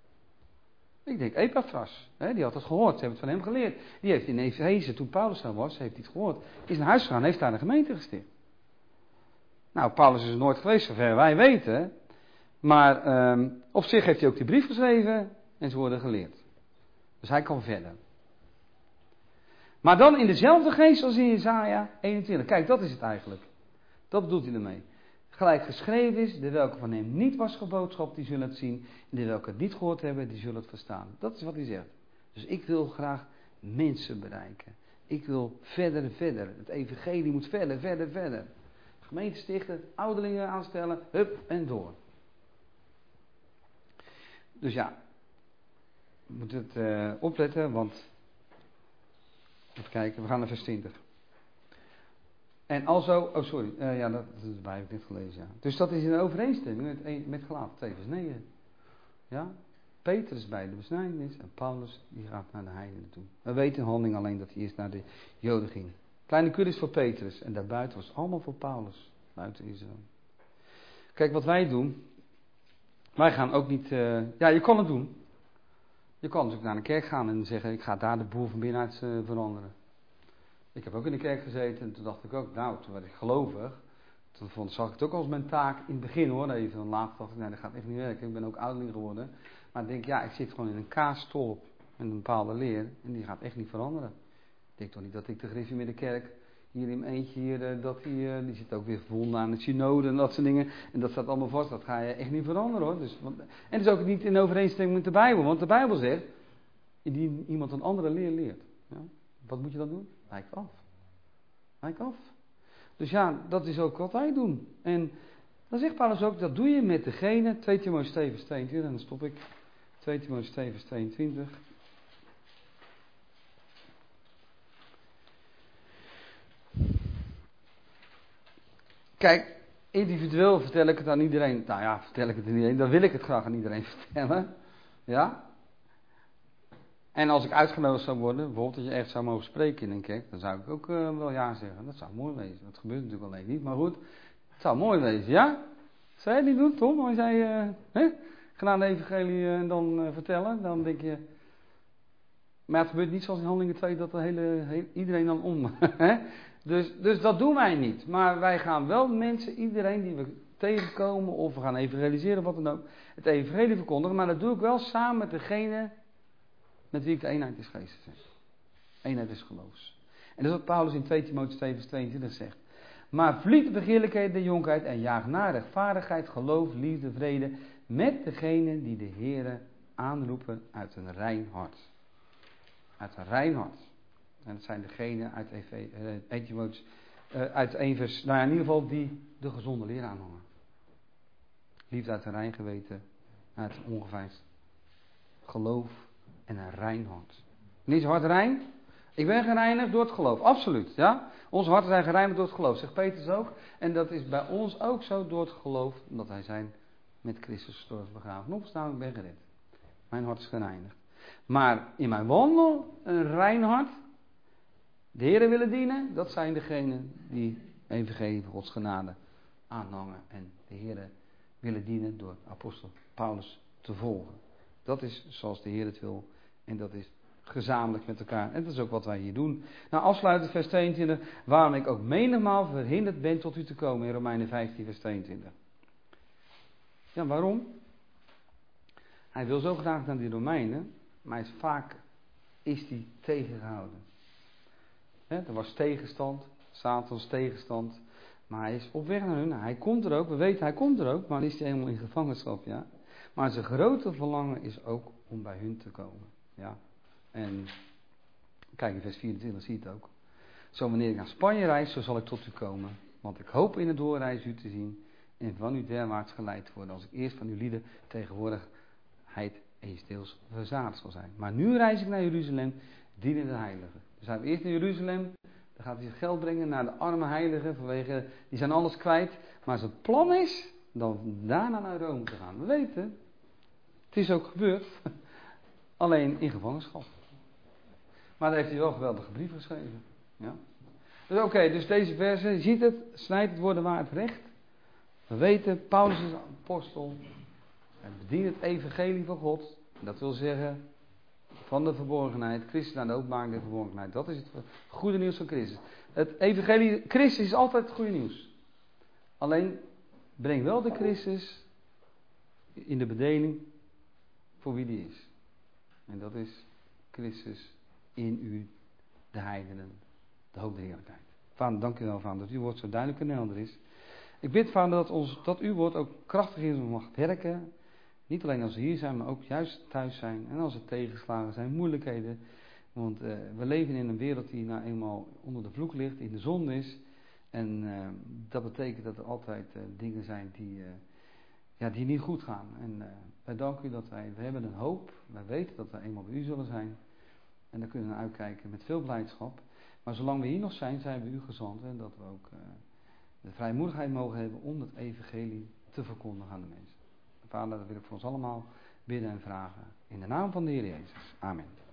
Ik denk Epaphras, hè, die had het gehoord, ze hebben het van hem geleerd. Die heeft in Efeze, toen Paulus daar was, heeft hij het gehoord. Is naar huis gegaan, heeft daar een gemeente gesticht. Nou, Paulus is er nooit geweest, zover wij weten. Maar um, op zich heeft hij ook die brief geschreven en ze worden geleerd. Dus hij kan verder. Maar dan in dezelfde geest als in Jesaja eenentwintig. Kijk, dat is het eigenlijk. Dat bedoelt hij ermee. Gelijk geschreven is, de welke van hem niet was geboodschapt, die zullen het zien. En de welke het niet gehoord hebben, die zullen het verstaan. Dat is wat hij zegt. Dus ik wil graag mensen bereiken. Ik wil verder en verder. Het evangelie moet verder, verder, verder. Gemeente stichten, ouderlingen aanstellen, hup en door. Dus ja, we moeten het uh, opletten, want... Even kijken, we gaan naar vers twintig. En alzo, oh sorry, uh, ja, dat, dat heb ik net gelezen, ja. Dus dat is in overeenstemming met, met Galaten twee vers negen. Ja, Peter is bij de besnijdenis en Paulus die gaat naar de heidenen toe. We weten in handeling alleen dat hij eerst naar de Joden ging. Kleine kudde is voor Petrus en daarbuiten was allemaal voor Paulus, buiten Israël. Kijk wat wij doen, wij gaan ook niet, uh, ja je kan het doen. Je kan dus ook naar de kerk gaan en zeggen ik ga daar de boel van binnenuit uh, veranderen. Ik heb ook in de kerk gezeten en toen dacht ik ook, nou, toen werd ik gelovig. Toen vond, zag ik het ook als mijn taak in het begin hoor, even. En later dacht ik, nee, dat gaat echt niet werken. Ik ben ook ouderling geworden. Maar ik denk, ja, ik zit gewoon in een kaasstolp met een bepaalde leer. En die gaat echt niet veranderen. Ik denk toch niet dat ik de gereformeerde kerk hier in mijn eentje hier, dat die, uh, die zit ook weer verbonden aan de synode en dat soort dingen. En dat staat allemaal vast, dat ga je echt niet veranderen hoor. Dus, want, en het is ook niet in overeenstemming met de Bijbel. Want de Bijbel zegt, indien iemand een andere leer leert. Ja, wat moet je dan doen? Wijk af. Wijk af. Dus ja, dat is ook wat wij doen. En dan zegt Paulus ook, dat doe je met degene, twee Timotheüs twee vers tweeëntwintig, en dan stop ik. twee Timotheüs twee vers tweeëntwintig. Kijk, individueel vertel ik het aan iedereen. Nou ja, vertel ik het aan iedereen, dan wil ik het graag aan iedereen vertellen. Ja. En als ik uitgenodigd zou worden, bijvoorbeeld dat je echt zou mogen spreken in een kerk, dan zou ik ook uh, wel ja zeggen. Dat zou mooi wezen. Dat gebeurt natuurlijk alleen niet, maar goed. Het zou mooi wezen, ja? Zou je het niet doen, Tom? Als jij, uh, hè? Ga naar de evangelie uh, en dan uh, vertellen, dan denk je... Maar het gebeurt niet zoals in Handelingen twee, dat de hele, hele, iedereen dan om... Hè? Dus, dus dat doen wij niet. Maar wij gaan wel mensen, iedereen die we tegenkomen, of we gaan evangeliseren of wat dan ook, het evangelie verkondigen. Maar dat doe ik wel samen met degene met wie ik de eenheid des geestes heb. Eenheid des geloofs. En dat is wat Paulus in twee Timotheüs twee vers tweeëntwintig zegt. Maar vliet de begeerlijkheid der jonkheid en jaag naar rechtvaardigheid, geloof, liefde, vrede met degene die de Heere aanroepen uit een rein hart. Uit een rein hart. En dat zijn degenen uit Timotheüs, uh, uit één vers, nou ja, in ieder geval die de gezonde leer aanhangen. Liefde uit een rein geweten, uit een ongeveinsd geloof en een rein hart. Niet is hart rein? Ik ben gereinigd door het geloof, absoluut. Ja? Onze harten zijn gereinigd door het geloof, zegt Petrus ook. En dat is bij ons ook zo door het geloof, omdat wij zijn met Christus gestorven, begraven en opgestaan, ik ben gered. Mijn hart is gereinigd. Maar in mijn wandel, een rein hart, de Heere willen dienen, dat zijn degenen die evangelie van Gods genade aanhangen. En de Heere willen dienen door apostel Paulus te volgen. Dat is zoals de Heer het wil. En dat is gezamenlijk met elkaar. En dat is ook wat wij hier doen. Nou, afsluitend vers tweeëntwintig. Waarom ik ook menigmaal verhinderd ben tot u te komen. In Romeinen vijftien vers tweeëntwintig. Ja, waarom? Hij wil zo graag naar die Romeinen. Maar hij is vaak is die tegengehouden. He, er was tegenstand. Satans tegenstand. Maar hij is op weg naar hun. Hij komt er ook. We weten hij komt er ook. Maar dan is hij helemaal in gevangenschap. Ja. Maar zijn grote verlangen is ook om bij hun te komen. Ja. En kijk in vers vierentwintig zie je het ook. Zo wanneer ik naar Spanje reis, zo zal ik tot u komen. Want ik hoop in het doorreis u te zien. En van u derwaarts geleid worden. Als ik eerst van uw lieden tegenwoordigheid eens deels verzadigd zal zijn. Maar nu reis ik naar Jeruzalem, dienen de heiligen. Dus hij gaat eerst naar Jeruzalem. Dan gaat hij het geld brengen naar de arme heiligen. Vanwege, die zijn alles kwijt. Maar zijn plan is dan daarna naar Rome te gaan. We weten, het is ook gebeurd. Alleen in gevangenschap. Maar daar heeft hij wel een geweldige brief geschreven. Ja. Dus oké, okay, dus deze verse, je ziet het, snijdt het woord waar het recht. We weten, Paulus is apostel. Hij bedient het evangelie van God. Dat wil zeggen, van de verborgenheid. Christus aan de openbaring der verborgenheid. Dat is het goede nieuws van Christus. Het evangelie, Christus is altijd het goede nieuws. Alleen, breng wel de Christus in de bedeling voor wie die is. En dat is Christus in u, de heidenen, de hoop der heerlijkheid. Vader, dank u wel, Vader, dat uw woord zo duidelijk en helder is. Ik bid, Vader, dat, ons, dat uw woord ook krachtig in ons mag werken. Niet alleen als we hier zijn, maar ook juist thuis zijn. En als er tegenslagen zijn, moeilijkheden. Want uh, we leven in een wereld die nou eenmaal onder de vloek ligt, in de zonde is. En uh, dat betekent dat er altijd uh, dingen zijn die, uh, ja, die niet goed gaan. En uh, wij danken u dat wij, we hebben een hoop. Wij weten dat we eenmaal bij u zullen zijn. En daar kunnen we naar uitkijken met veel blijdschap. Maar zolang we hier nog zijn, zijn we u gezant. En dat we ook uh, de vrijmoedigheid mogen hebben om het evangelie te verkondigen aan de mensen. Vader, dat wil ik voor ons allemaal bidden en vragen. In de naam van de Heer Jezus. Amen.